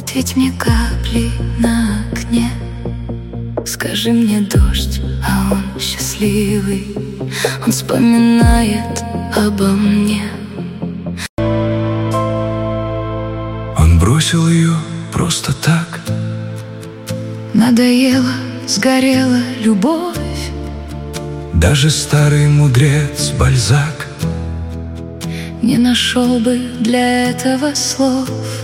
Ответь мне капли на окне. Скажи мне дождь, а он счастливый, он вспоминает обо мне. Он бросил ее просто так. Надоела, сгорела любовь. Даже старый мудрец Бальзак не нашел бы для этого слов.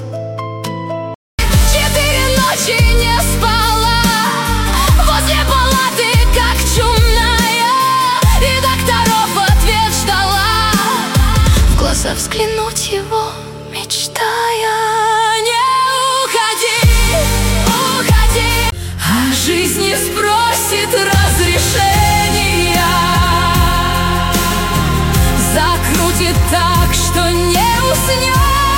4 ночи не спала возле палаты, как чумная, и докторов ответ ждала, в глаза взглянуть его мечтая. Не уходи, уходи, а жизнь не спросит разрешения, закрутит так, что не уснешь.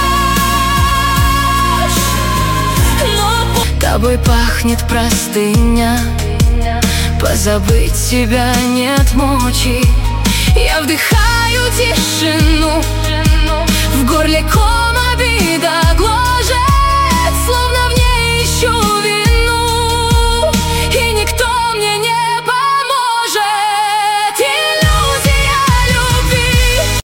Но тобой пахнет простыня, позабыть тебя нет мочи. Я вдыхаю тишину, в горле ком.